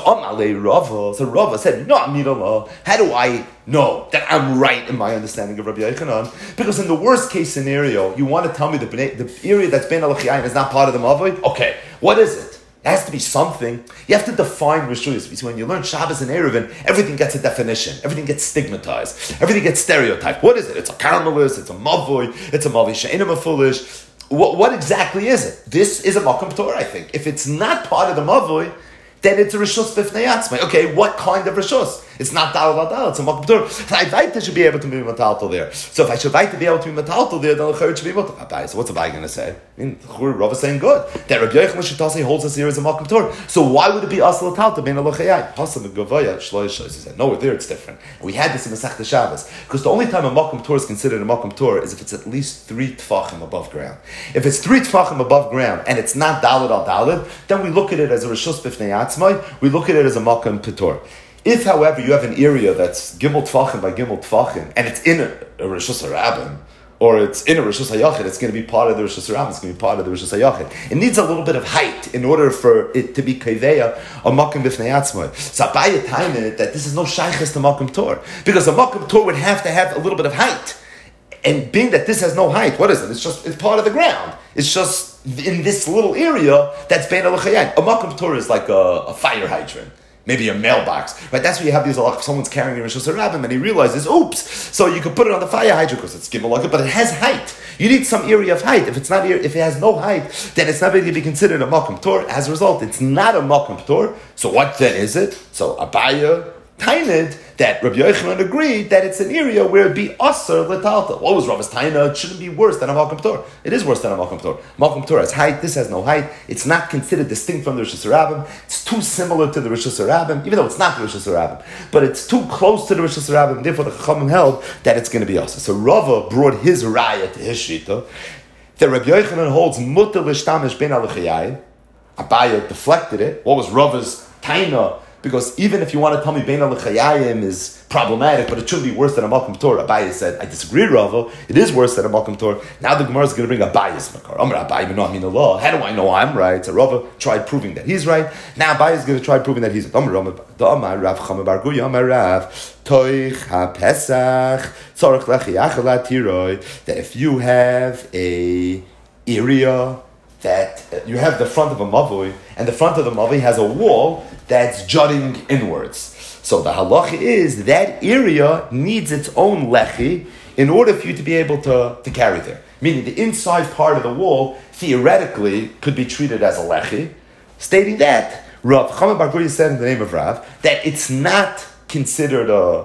Rava, Rava said, no, Amirullah, how do I know that I'm right in my understanding of Rabbi Yochanan? Because in the worst case scenario, you want to tell me the area that's Ben Alachiyayim is not part of the Mavoi? Okay, what is it? It has to be something. You have to define Rishuyas. So when you learn Shabbos and Eruvin, everything gets a definition. Everything gets stigmatized. Everything gets stereotyped. What is it? It's a caramelist, it's a mavoi, it's a mavi she'ena foolish. What exactly is it? This is a Makom P'tor, I think. If it's not part of the mavoi, then it's a Rishus B'fnei Atzmai. Okay, what kind of Rishus? It's not Dal Dal, it's a Makom P'tor. So I Vaita should be able to be metaltal there. So if I should Vaita be able to be metaltal there, then L'chayr should be metaltal. So what's Abai going to say? I mean, Rav is saying good. That Rabbi Yochanan Shitasi holds us here as a Makom P'tor. So why would it be Asal Talta Ben Alochayai? Hasam Gavaya Shloish. He said, no, there it's different. And we had this in Masechta Shabbos. Because the only time a Makom P'tor is considered a Makom P'tor is if it's at least 3 Tfachim above ground. If it's 3 Tfachim above ground and it's not Dalad al Dalad, then we look at it as a Rishus B'fnei Atzmai. We look at it as a Makom P'tor. If, however, you have an area that's Gimel Tfachim by Gimel Tfachim, and it's in a Rishus HaRabban, or it's in a Rishus HaYachid, it's going to be part of the Rishus HaRabban, it's going to be part of the Rishus HaYachid. It needs a little bit of height in order for it to be Kaiveya, a Makom B'fnei Atzmai. So Abaye Tainit that this is no Shaykhis to Makom Tor, because a Makom Tor would have to have a little bit of height. And being that this has no height, what is it? It's part of the ground. It's just in this little area that's Bein Alochayim. A Makom Tor is like a fire hydrant. Maybe a mailbox, right? That's where you have these. If someone's carrying a Rishus HaRabban and he realizes, oops, so you could put it on the fire hydrant because it's Gimel, but it has height. You need some area of height. If it has no height, then it's not going to be considered a Makom Tor. As a result, it's not a Makom Tor. So what then is it? So Abaya Tainid that Rabbi Yochanan agreed that it's an area where it'd be Asar L'talta. What was Rabbi's Taina? It shouldn't be worse than a Makom Tor. It is worse than a Makom Tor. Makom Tor has height. This has no height. It's not considered distinct from the Rishus HaRabban. It's too similar to the Rishus HaRabban, even though it's not the Rishus HaRabban. But it's too close to the Rishus HaRabban, and therefore the Chachamim held that it's going to be Asar. So Rava brought his raya to his shita that Rabbi Yochanan holds Mutar L'shtamish Ben Alochayai. Abaya deflected it. What was Rava's Taina? Because even if you want to tell me Bein Alochayim is problematic, but it should be worse than a Makom Tor, Abaye said, I disagree, Rava. It is worse than a Makom Tor. Now the Gemara is going to bring Abaye's Makar. Amar Abaye b'no amin Allah. How do I know I'm right? So Rava tried proving that he's right. Now Abaye is going to try proving that he's right. Amar Rav Chama bar Guya, Amar Rav Toich HaPesach Tzorach Lechi Achalat Tiroi. That if you have a area that you have the front of a mavoi, and the front of the mavoi has a wall that's jutting inwards. So the halacha is that area needs its own lechi in order for you to be able to carry there. Meaning the inside part of the wall theoretically could be treated as a lechi, stating that Rav Chama bar Guya said in the name of Rav that it's not considered a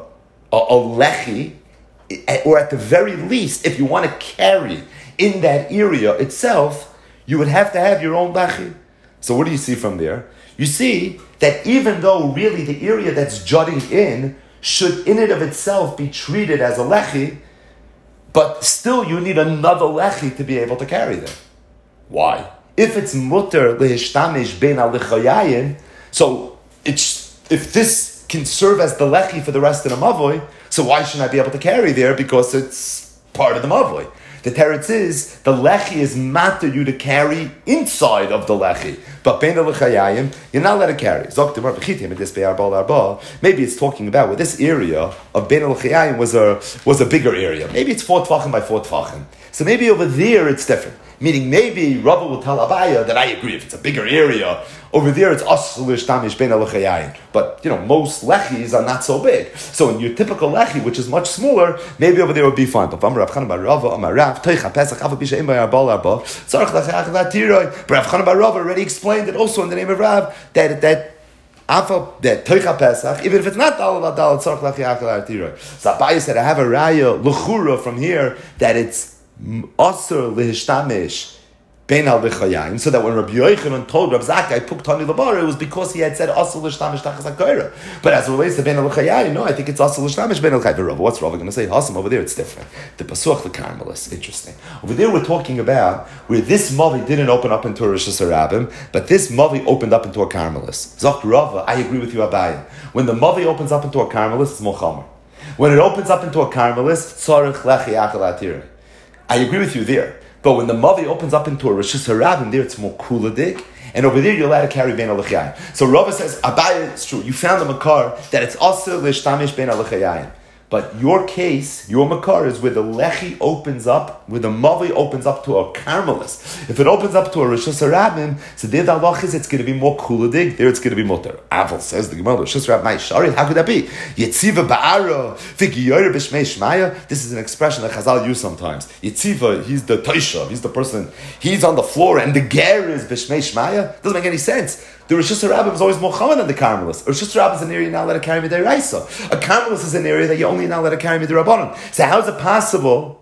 lechi, or at the very least, if you want to carry in that area itself, you would have to have your own lechi. So what do you see from there? You see that even though really the area that's jutting in should in and of itself be treated as a lechi, but still you need another lechi to be able to carry them. Why? If it's mutar lehistamish ben alochayim, so if this can serve as the lechi for the rest of the mavoi, so why shouldn't I be able to carry there? Because it's part of the mavoi. The teretz is the lechi is matter you to carry inside of the lechi, but bein l'chayayim you're not allowed to carry. Maybe it's talking about where this area of bein l'chayayim was a bigger area. Maybe it's 4 tfachim by 4 tfachim. So maybe over there it's different. Meaning maybe Rava will tell Abaya that I agree if it's a bigger area. Over there it's aslush tamish ben alochayayin. But most lechis are not so big. So in your typical lechi, which is much smaller, maybe over there would be fine. But Rav Chanan bar Rava, Amar Rav, Toich HaPesach Ava Bisha Im Bayar Bal Arba, Tzarech Lachach Latiroi. But Rav Chanan bar Rava already explained it also in the name of Rav that Toich HaPesach, even if it's not Dal Dal Tzarech Lachach Latiroi. So Abaya said I have a raya l'chura from here that it's Asr lehistamish Ben al B'chayayim, so that when Rabbi Yochanan told Rabbi Zakkai Puktani Labara, it was because he had said Asal L'Shtamish Tachas HaKoira. But as it relates to Ben al B'chayayim, no, I think it's Asal L'Shtamish Ben al B'chayayim. What's Rava going to say? Hasam, over there it's different. The Pasuach L'Karmelis, interesting. Over there we're talking about where this Mavi didn't open up into a Rosh Hashanah, but this Mavi opened up into a Karmelis. Zok Rava, I agree with you, Abaye. When the Mavi opens up into a Karmelis, it's Mochamer. When it opens up into a Karmelis, Tzarech Lechi Achal Atirah. I agree with you there. But when the Mavi opens up into a Rosh Hashanah, there it's more kuladik, and over there you're allowed to carry Ben Alachayim. So Rava says, Abaye, it's true, you found the Makar that it's also Lishtamish Ben Alachayim. But your case, your Makar, is where the Lechi opens up, where the Mavi opens up to a Karmelis. If it opens up to a Rosh Hashanah, so there the halach is it's going to be more kuladig, there it's going to be mutter. Aval says the Gemara, Rosh Hashanah, my shari, how could that be? Yetziva ba'ara, v'giyoyer b'shmei shmaya. This is an expression that Chazal use sometimes. Yetziva, he's the Toshav, he's the person, he's on the floor, and the ger is b'shmei shmaya. Doesn't make any sense. The Rosh Hashanah is always Mohammed than the Carmelis. Rosh Hashanah is an area you're not allowed to carry Midiraisa. A Carmelis is an area that you're only not allowed to carry Midirabanan. So how's it possible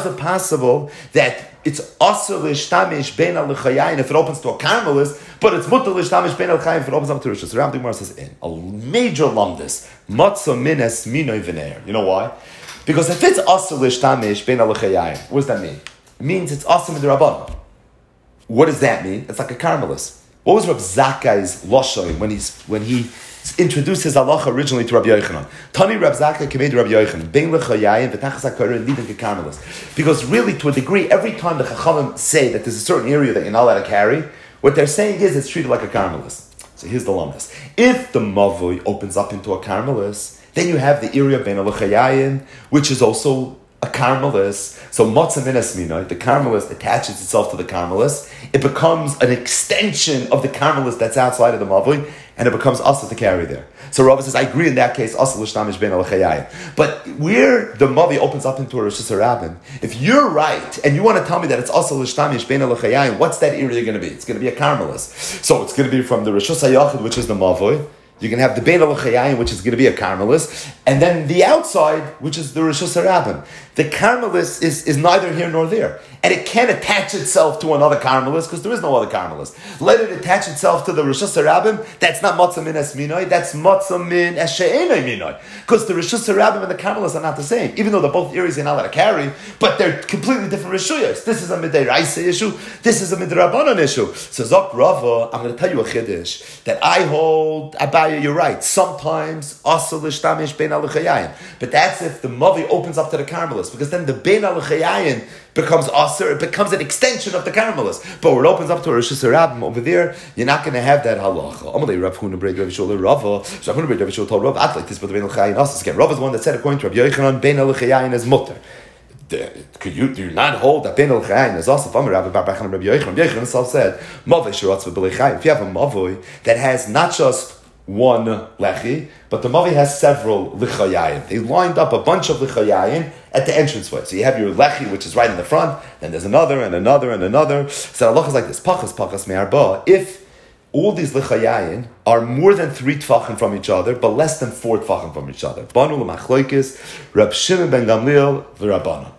that it's Asur L'Shtamish Ben Al-Chayayin if it opens to a Carmelis, but it's Mutter L'Shtamish Ben Al-Chayayin if it opens up to Rosh Hashanah? The Gemara says, in a major lumdus, Matzah Mines Minoi V'neir. You know why? Because if it's Asur L'Shtamish Ben Al-Chayayin, what does that mean? It means it's Asur Midirabanan. What does that mean? It's like a Carmelis. What was Rav Zakkai's lashon when he introduced his halacha originally to Rabbi Yochanan? Tani Rav Zakkai came to Rabbi Yochanan, Ben l'chayayim v'tachas hakara leading to Carmelis. Because really, to a degree, every time the Chachamim say that there's a certain area that you're not allowed to carry, what they're saying is it's treated like a Carmelis. So here's the lumdus. If the Mavoi opens up into a Carmelis, then you have the area of Ben l'chayayim, which is also a Carmelis. So Matzah Minas Minoi, the Carmelis attaches itself to the Carmelis. It becomes an extension of the Carmelis that's outside of the Mavui, and it becomes Asa to carry there. So Rava says, I agree in that case, Asa L'Shtamish Ben Al-Chayayim. But where the Mavi opens up into a Rosh Hashanah, if you're right, and you want to tell me that it's Asa L'Shtamish Ben Al-Chayayim, what's that area going to be? It's going to be a Carmelis. So it's going to be from the Rosh Hashanah, which is the Mavui. You can have the Bein Al-Chayayim, which is going to be a Carmelis, and then the outside, which is the Rosh Hashanah. The Carmelis is neither here nor there. And it can't attach itself to another Carmelis, because there is no other Carmelis. Let it attach itself to the Rosh Hashanah, that's not Matzah Min Es Minoi, that's Matzah Min Es She'enoi Minoi. Because the Rosh Hashanah and the Carmelis are not the same, even though they're both areas you're not allowed to carry, but they're completely different Rishuyas. This is a Midei Raisa issue, this is a Midei Rabbanon issue. So Zok Rava, I'm going to tell you a Chiddush, that I hold, Abaye, you're right, sometimes Asa L'Shtamish Ben Al-Chayayim, but that's if the Mavi opens up to the Carmelis, because then the Ben Al-Chayayim becomes Aser, it becomes an extension of the Carmelis. But when it opens up to a Rosh Hashanah over there, you're not going to have that halacha. Amalei Rav Huna Brei Rav Shul Rava. So Rav Huna Brei Rav Shul told Rav, act like this, but the Ben Al-Chayayim Aser. Again, Rav is the one that said, according to Rav Yochanan, Ben Al-Chayayim is mutter. Do you not hold that Ben Al-Chayayim is also from Rabbi Bar Bachan and Rabbi Yochanan? Rabbi Yochanan himself said, Mavoi Shiratz V'B'Leichayim. If you have a Mavoi that has not just one lechi, but the Mavi has several lichayayim. They lined up a bunch of lichayayim at the entranceway. So you have your lechi, which is right in the front, then there's another and another and another. So Allah is like this, pachas me'arba. If all these lichayayim are more than 3 tfachim from each other, but less than 4 tfachim from each other. Banu l'machloikis, Rab Shimon ben Gamliel v'Rabbana.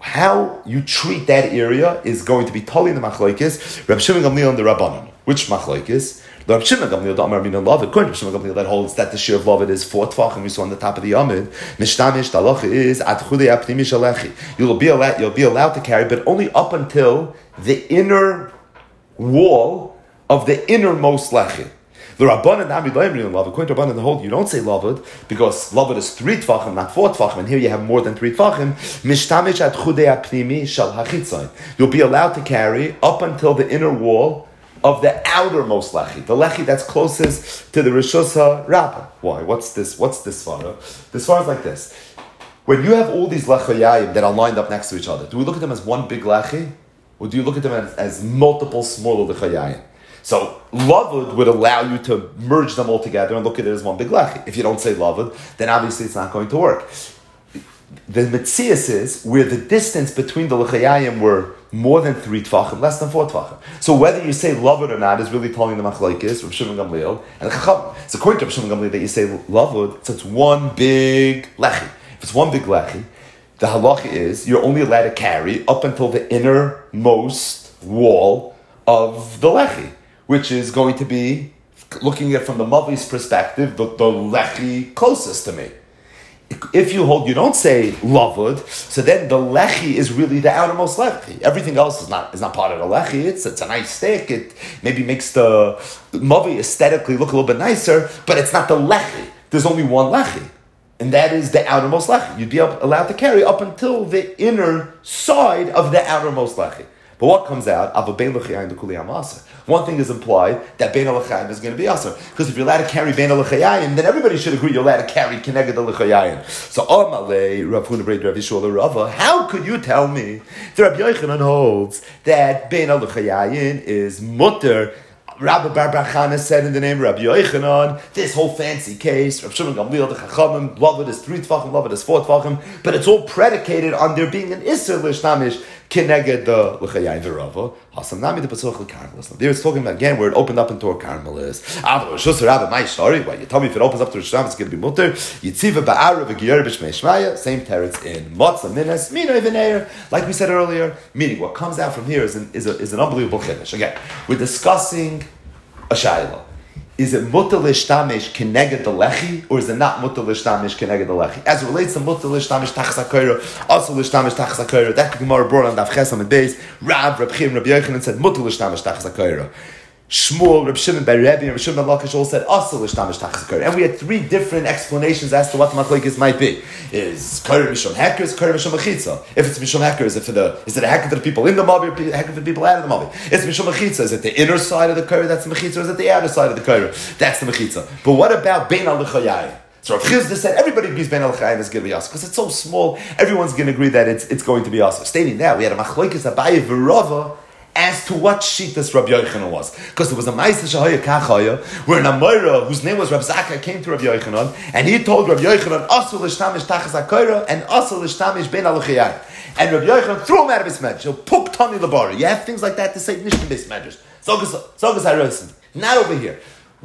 How you treat that area is going to be totally in the machloikis, Rab Shimon Gamliel and the Rabbanan. Which machloikis? Rab Shimon Gamliel, the Amar Mina Lavid. According to Shimon Gamliel, that holds that the shear of Lavid is 4 tfachim. We saw on the top of the Amid. Mishtamish talacha is at chudei apnimi shalechi. You'll be allowed to carry, but only up until the inner wall of the innermost lechi. The Rabbanan Amid Laimrin Lavid. According to Rabbanan, the whole you don't say Lavid because Lavid is 3 tfachim, not 4 tfachim, and here you have more than 3 tfachim. Mishtamish at chudei apnimi shal hachitzayin. You'll be allowed to carry up until the inner wall of the outermost lechi, the lechi that's closest to the Rishus HaRabba. Why? What's this svara? This svara is like this. When you have all these lechayayim that are lined up next to each other, do we look at them as one big lechi, or do you look at them as multiple smaller lechayayim? So Lavud would allow you to merge them all together and look at it as one big lechi. If you don't say Lavud, then obviously it's not going to work. The Metzias is where the distance between the lechayayim were more than 3 tfachim, less than 4 tfachim. So whether you say lavud or not is really telling the machlokes, Rav Shimon Gamliel, and the Chacham. It's according to Rav Shimon Gamliel that you say lavud, so it's one big lechi. If it's one big lechi, the halacha is you're only allowed to carry up until the innermost wall of the lechi, which is going to be, looking at it from the Mavi's perspective, the lechi closest to me. If you hold, you don't say lavud, so then the lechi is really the outermost lechi. Everything else is not part of the lechi. It's a nice steak. It maybe makes the mavi aesthetically look a little bit nicer, but it's not the lechi. There's only one lechi, and that is the outermost lechi. You'd be allowed to carry up until the inner side of the outermost lechi. But what comes out? One thing is implied that bein alachayim is going to be asur. Because if you're allowed to carry bein alachayim, then everybody should agree you're allowed to carry keneged alachayim. So Amalei Rav Huna Brei Rav Yishua Rava, how could you tell me that Rabbi Yochanan holds that bein alachayim is mutter? Rabbi Bar Bar Chana said in the name of Rabbi Yochanan, this whole fancy case, Rav Shimon Gamliel, the Chachamim, love it is 3 tvachim, love it is 4 tvachim, but it's all predicated on there being an Isser Lishtamish Kineged the L'chayayim V'Rava. Hasam Nami the Pasuk L'Karmelis. There it's talking about again where it opened up into a Karmelis. Shus Rabbi, my story. Why you tell me if it opens up to Risham, it's going to be mutter. Yitziva Ba'ara V'Giyar B'Shmei Shmaya. Same teretz in Matzah Minas Minoi V'Neir. Like we said earlier, meaning what comes out from here is an unbelievable chiddush. Again, we're discussing a shayla. Is it mutter l'shtamish keneged the lechi, or is it not mutter l'shtamish keneged the lechi? As it relates to mutter l'shtamish tachas hakora, also l'shtamish tachas hakora, that the Gemara brought on Daf Chesam and Beis, Reb Chaim, Rabbi Yochanan said mutter l'shtamish tachas hakora. Shmuel, Reb Shimon Bar Rebbe, and Reb Shimon Bar Lakish all said also l'shtamish tachas hakora. And we had 3 different explanations as to what the machlokes might be. Is kora mishum heker, is kora mishum mechitza? If it's mishum heker, is it a heker for the people in the mavi, or a heker for the people out of the mavi? It's mishum mechitza. Is it the inner side of the kora that's the mechitza, or is it the outer side of the kora that's the mechitza? But what about bein al l'chayayim? So Rav Chizda said everybody agrees bein al l'chayayim is going to be us because it's so small. Everyone's going to agree that it's going to be us. Stating that we had a machlokes Abaye v'Rava as to what shittas Rabbi Yochanan was. Because there was a Ma'aseh Shahaya Kachaya, where an Amora, whose name was Rav Zakkai, came to Rabbi Yochanan, and he told Rabbi Yochanan, Asul l'shtamish tachas hakora, and Asul l'shtamish bein al-l'chayayim. And Rabbi Yochanan threw him out of his medrash. So, puk tani labara. You have things like that to say Nishkin-based medrash. Zogas HaRosin. Not over here.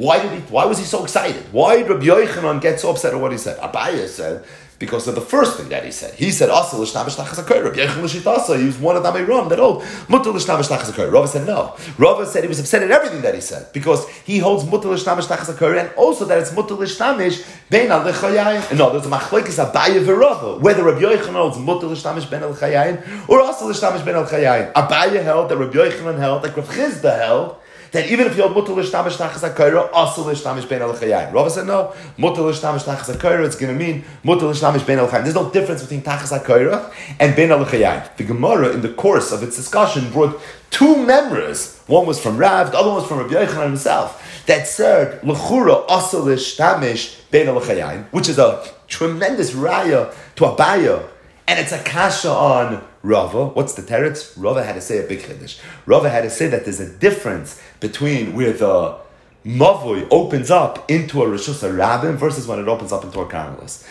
Why was he so excited? Why did Rabbi Yochanan get so upset at what he said? Abaye said, because of the first thing that he said. He said, Asal l'shtamish tachas hakora. Rabbi Yochanan l'shitasa. He was one of the Amiram that old mutter l'shtamish tachas hakora. Rava said no. Rava said he was upset at everything that he said because he holds mutter l'shtamish tachas hakora and also that it's mutter l'shtamish bein al l'chayayim. No, there's a machlokes Abaye v'Rava whether Rabbi Yochanan holds mutter l'shtamish bein al l'chayayim or Asal l'shtamish bein al l'chayayim. Abaye held that Rabbi Yochanan held, like Rav Chizda held, that even if you hold mutter l'shtamish tachas hakora, asur l'shtamish bein al-chayayim. Rava said no. Mutter l'shtamish tachas hakora, it's going to mean mutter l'shtamish bein al-chayayim. There's no difference between tachas hakora and bein al-chayayim. The Gemara, in the course of its discussion, brought 2 memories. One was from Rav, the other one was from Rabbi Yochanan himself, that said l'chura asur l'shtamish bein al-chayayim, which is a tremendous raya to Abaya, and it's a kasha on Rava. What's the teretz? Rava had to say a big chiddush. Rava had to say that there's a difference between where the mavui opens up into a Rishus HaRabim versus when it opens up into a Karmelis.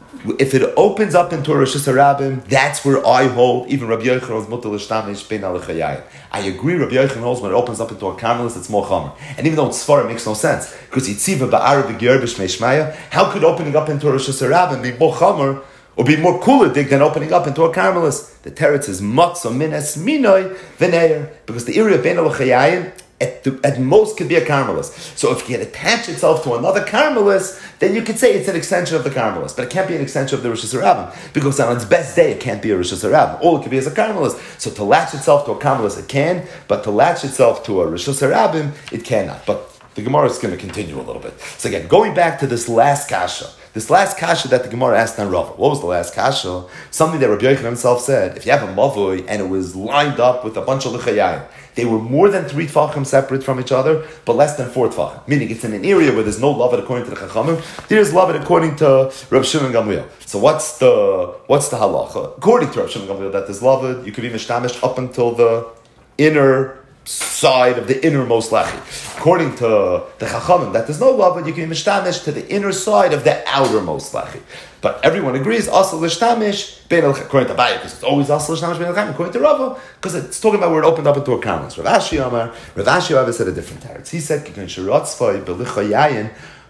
If it opens up into a Rishus HaRabim, that's where I hold, even Rabbi Yochanan holds mutter l'shtamish bein al-l'chayayim. I agree, Rabbi Yochanan holds when it opens up into a Karmelis, it's more chomer. And even though it's far, it makes no sense. Because Yitziva ba'ara v'giyar b'shmei shmaya, how could opening up into a Rishus HaRabim be more chomer or be more kuladik than opening up into a Karmelis? The teretz is matzah minas minoi v'neir, because the area of bein al-l'chayayim at most could be a Karmelis. So if it can attach itself to another Karmelis, then you could say it's an extension of the Karmelis. But it can't be an extension of the Rishus HaRabim, because on its best day it can't be a Rishus HaRabim. All it could be is a Karmelis. So to latch itself to a Karmelis it can, but to latch itself to a Rishus HaRabim it cannot. But the Gemara is going to continue a little bit. So again, going back to this last kasha that the Gemara asked on Rava. What was the last kasha? Something that Rabbi Yochanan himself said. If you have a mavui and it was lined up with a bunch of l'chayayim, they were more than 3 tfachim separate from each other, but less than 4 tfachim. Meaning it's in an area where there's no lavet according to the Chachamim. There's lavet according to Rabbi Shimon Gamliel. So what's the halacha? According to Rabbi Shimon Gamliel, that there's lavet, you could be mishtamish up until the inner side of the innermost lechi. According to the Chachamim, that there's no lavet, you can be mishtamish to the inner side of the outermost lechi. But everyone agrees, asal l'shtamish bein al, according to Abaye, because it's always asal l'shtamish bein al, according to Rava, because it's talking about where it opened up into a Karmelis. Rav Ashi said a different teretz. He said, "Kikun shiratzvay b'lichayayin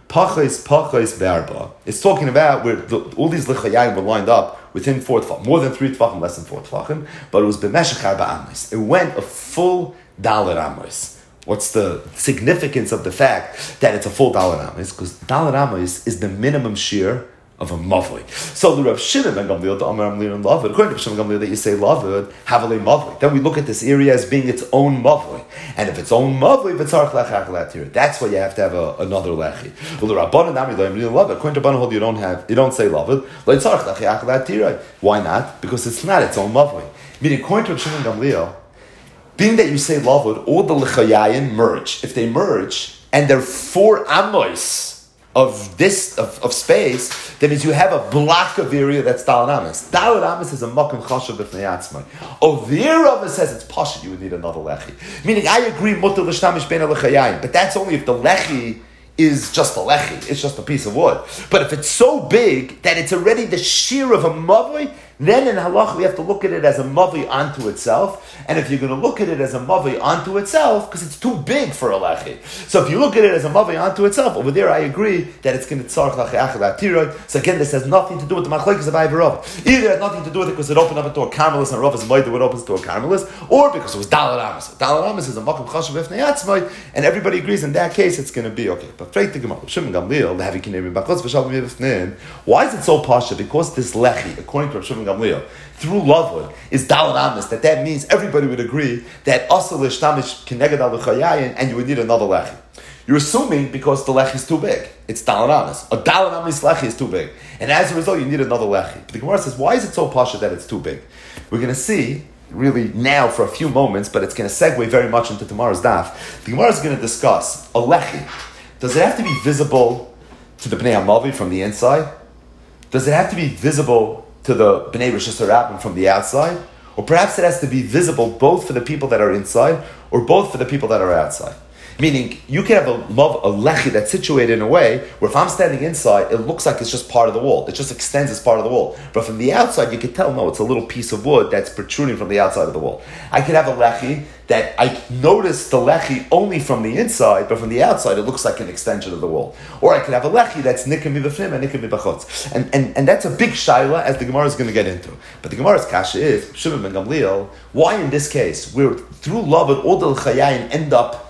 Pachos Be'arba. It's talking about where all these L'chayayim were lined up within 4 tefachim, more than 3 tefachim, less than 4 tefachim, but it was B'meshech Arba Amos. It went a full Dalet Amos. What's the significance of the fact that it's a full Dalet Amos? Because Dalet Amos is the minimum shear of a mavoi. So the Rav Shimon ben Gamliel, the Amar Amlir and Lavid, according to Rav Shimon ben Gamliel, that you say Lavid, Havale mavoi. Then we look at this area as being its own mavoi. And if its own mavoi, v'tzarech lechach latir. That's why you have to have another lechi. Well, the Rabbanan Amri lo Amlir and Lavid, according to Rabbanan hold you don't say Lavid, v'tzarech lechach latir. Why not? Because it's not its own mavoi. Meaning, according to Rav Shimon ben Gamliel, being that you say Lavid, all the lechayayim merge. If they merge, and they're 4 amos of this of space, that means you have a block of area that's Dalet Amos. Dalet Amos is a makom chashav b'fnei atzmai. Over there, Rava says it's pasha. You would need another lechi. Meaning, I agree mutar l'shtamish bein l'chayayim, but that's only if the lechi is just a lechi. It's just a piece of wood. But if it's so big that it's already the shear of a mavoi, then in halach we have to look at it as a mavi onto itself. And if you're going to look at it as a mavi onto itself, because it's too big for a lechi. So if you look at it as a mavi onto itself, over there I agree that it's going to tzarech lachiach tiroi. So again, this has nothing to do with the machlokes of Abai v'Rav. Either it has nothing to do with it because it opened up a door Carmelis and Rav is moed it opens to a Carmelis, or because it was Dalet Amos. Dalet Amos is a makom chashav b'fnei atzmai, and everybody agrees in that case it's going to be okay. But freit the Gemara, Shimon Gamliel, the having kinei b'chutz v'shalom b'fneim. Why is it so pasha? Because this lechi, according to Shimon Gamliel, through Lavud is Dalet Amos. That means everybody would agree that asal l'shtamish kineged al l'chayayin, and you would need another lechi. You're assuming because the lechi is too big. It's Dalet Amos. A Dalet Amos lechi is too big, and as a result, you need another lechi. But the Gemara says, why is it so pasha that it's too big? We're going to see really now for a few moments, but it's going to segue very much into tomorrow's daf. The Gemara is going to discuss a lechi. Does it have to be visible to the Bnei Hamavi from the inside? Does it have to be visible to the Bnei Rosh Hashanah from the outside? Or perhaps it has to be visible both for the people that are inside or both for the people that are outside. Meaning, you can have a lechi that's situated in a way where if I'm standing inside, it looks like it's just part of the wall. It just extends as part of the wall. But from the outside, you can tell, no, it's a little piece of wood that's protruding from the outside of the wall. I could have a lechi that I notice the lechi only from the inside, but from the outside, it looks like an extension of the wall. Or I could have a lechi that's nikim mibafnim and nikim mibachutz. And that's a big shaila, as the Gemara is going to get into. But the Gemara's kasha is, Shimon ben Gamliel, why in this case, where through love, all the l'chayayim end up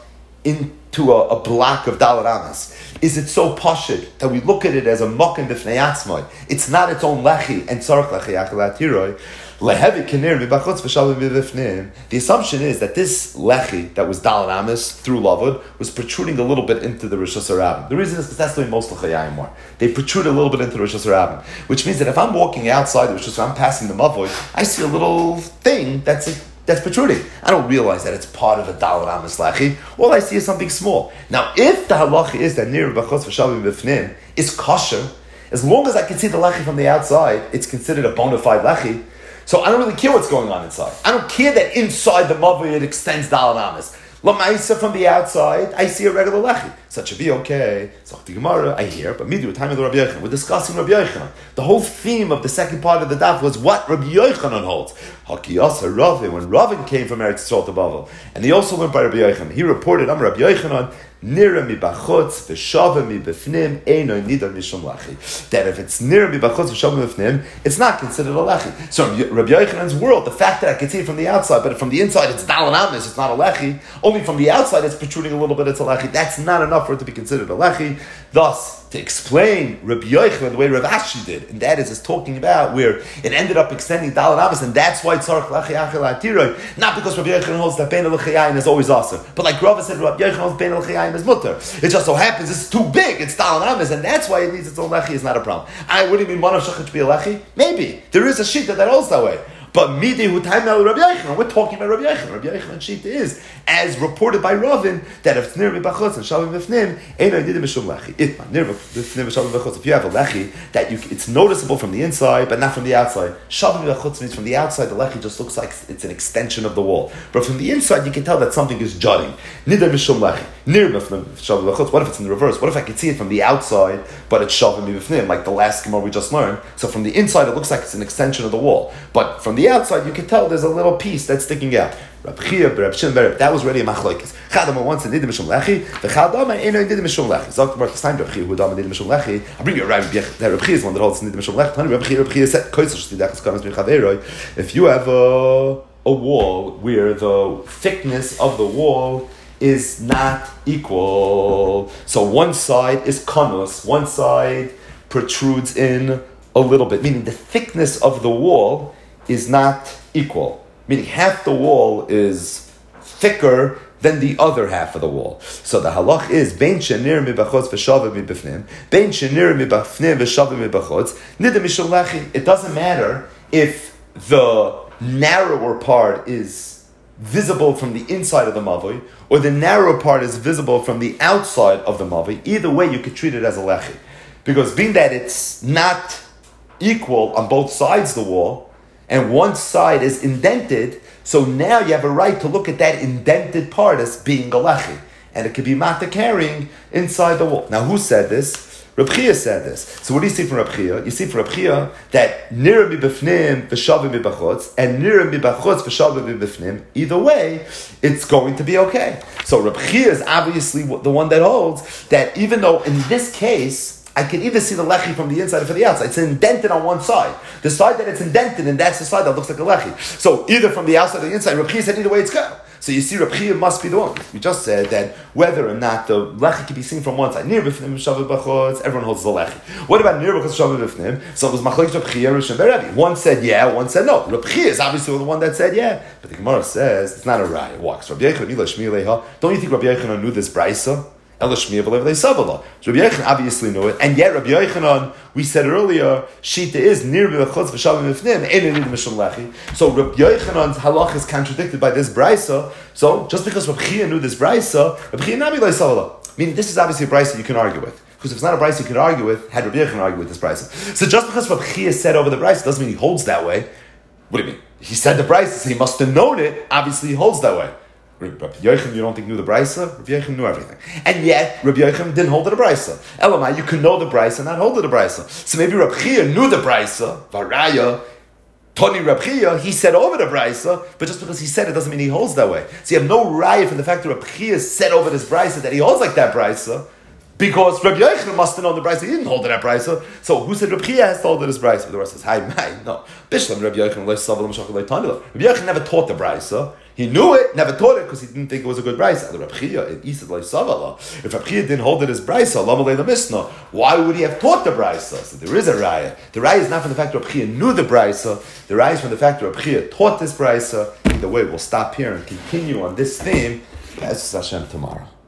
into a block of Dalet Amos? Is it so pashut that we look at it as a mokin b'fnei atzmai? It's not its own lechi and tzarech lechiach latiroi. Lehevi kinir mibachutz v'shalom mibafnim. The assumption is that this lechi that was Dalet Amos through Lavud was protruding a little bit into the Rosh Hashanah. The reason is because that's the way most l'chayayim are. They protrude a little bit into the Rosh Hashanah, which means that if I'm walking outside the Rosh Hashanah, I'm passing the Mavoi, I see a little thing that's protruding. I don't realize that it's part of a Dalet Amos lechi. All I see is something small. Now, if the halacha is that nir b'chutz v'shavim b'fnim is kosher, as long as I can see the lechi from the outside, it's considered a bona fide lechi. So I don't really care what's going on inside. I don't care that inside the mavoi it extends Dalet Amos. Lamaisa from the outside, I see a regular lechi. So it should be okay. So the Gemara, I hear, but midu time of the Rabbi Yochanan. We're discussing Rabbi Yochanan. The whole theme of the second part of the daf was what Rabbi Yochanan holds. Hakiyasa Ravin, when Ravin came from Eretz Yisrael to Bavel, and he also learned by Rabbi Yochanan. He reported, I'm Rabbi Yochanan, nira mi bachutz v'shava mi b'fnim eino nidar mishum lechi. That if it's nira mi bachutz v'shava mi b'fnim, it's not considered a lechi. So in Rabbi Yochanan's world, the fact that I can see it from the outside, but from the inside it's Dalet Amos, it's not a lechi. Only from the outside it's protruding a little bit, it's a lechi. That's not enough for it to be considered a lechi. Thus, to explain Rabbi Yochanan the way Rav Ashi did, and that is talking about where it ended up extending Dalet Amos, and that's why tzarech lechiach latiroi, not because Rabbi Yochanan holds that bein l'chayayim is always awesome, but like Rava said, Rabbi Yochanan holds bein l'chayayim is mutter. It just so happens it's too big, it's Dalet Amos, and that's why it needs its own lechi. Is not a problem. What do you mean manav shachach to be a lechi? Maybe there is a shita that holds that way. But midei hu time el Rabbi Yochanan. We're talking about Rabbi Yochanan. Rabbi Yochanan's shita is, as reported by Ravin, that if it's nir b'chutz and shavim b'fnim, eino nidim mishum lechi. If you have a lechi that it's noticeable from the inside but not from the outside, shavim b'chutz means from the outside the lechi just looks like it's an extension of the wall, but from the inside you can tell that something is jutting. Nidim mishum lechi. Nir b'fnim shavim b'chutz. What if it's in the reverse? What if I can see it from the outside but it's shavim b'fnim, like the last Gemara we just learned? So from the inside it looks like it's an extension of the wall, but from the the outside, you can tell there's a little piece that's sticking out. Rab Chia, Rab Shimon, that was already a machlokes. Chadama wants to nid mishum lechi, the Chadama ain't no nid mishum lechi. Zok the this time Rab Chia who dama nid mishum lechi. I bring you a right that Rab Chia is one that holds nid mishum lechi. Rab Chia said, if you have a wall where the thickness of the wall is not equal, so one side is kanus, one side protrudes in a little bit, meaning the thickness of the wall is not equal, meaning half the wall is thicker than the other half of the wall. So the halach is bein shenir mibachotz v'shaveh mibifnim, bein shenir mibafnim v'shaveh mibachotz nidem mishum lechi. It doesn't matter if the narrower part is visible from the inside of the mavoi, or the narrow part is visible from the outside of the mavoi. Either way, you could treat it as a lechi, because being that it's not equal on both sides of the wall, and one side is indented, so now you have a right to look at that indented part as being a lechi, and it could be mata carrying inside the wall. Now, who said this? Reb Chia said this. So what do you see from Reb Chia? You see from Reb Chia that nira mibafnim v'shavim mibachotz and nira mibachotz v'shavim mibafnim. Either way, it's going to be okay. So Reb Chia is obviously the one that holds that even though in this case I can either see the lechi from the inside or from the outside. It's indented on one side. The side that it's indented, and that's the side that looks like a lechi. So either from the outside or the inside, Reb Chia said either way it's good. So you see, Reb Chia must be the one. We just said that whether or not the lechi can be seen from one side, nir b'fnim shaveh b'chotz, everyone holds the lechi. What about nir b'chotz shaveh b'fnim? So it was machlokes Reb Chia and Rishon Berevi. One said yeah, one said no. Reb Chia is obviously the one that said yeah, but the Gemara says it's not a raya. Why? Don't you think Rabbi Yochanan knew this brisa? Rabbi Yochanan obviously knew it, and yet Rabbi Yochanan, we said earlier, Shita is nir b'chotz v'shavim mifnim, ein nid mishum lechi. So Rabbi Yochanan's halach is contradicted by this brisa. So just because Rabbi Chia knew this brisa, Rabbi Chia nami lo yisavala. Meaning this is obviously a brisa you can argue with. Because if it's not a brisa you can argue with, had Rabbi Yochanan argue with this brisa. So just because Rabbi Chia said over the brisa doesn't mean he holds that way. What do you mean? He said the brisa, so he must have known it. Obviously he holds that way. Rabbi Yochanan, you don't think knew the brisa? Rabbi Yochanan knew everything, and yet Rabbi Yochanan didn't hold to the brisa. Elamai, you can know the brisa and not hold to the brisa. So maybe Rabbi Chia knew the brisa. Varaya, Tony Rabbi Chia, he said over the brisa, but just because he said it doesn't mean he holds that way. So you have no raya from the fact that Rabbi Chia said over this brisa that he holds like that brisa, because Rabbi Yochanan must have known the brisa. He didn't hold to that brisa. So who said Rabbi Chia has to hold to this brisa? But the rest says, "Hi, no." Bishlam Rabbi Yochanan Rabbi Yochanan never taught the brisa. He knew it, never taught it because he didn't think it was a good brisa. If Rabbi Chia didn't hold it as brisa, why would he have taught the brisa? So there is a raya. The raya is not from the fact that Rabbi Chia knew the brisa. The raya is from the fact that Rabbi Chia taught this brisa. Either way, we'll stop here and continue on this theme as Hashem tomorrow.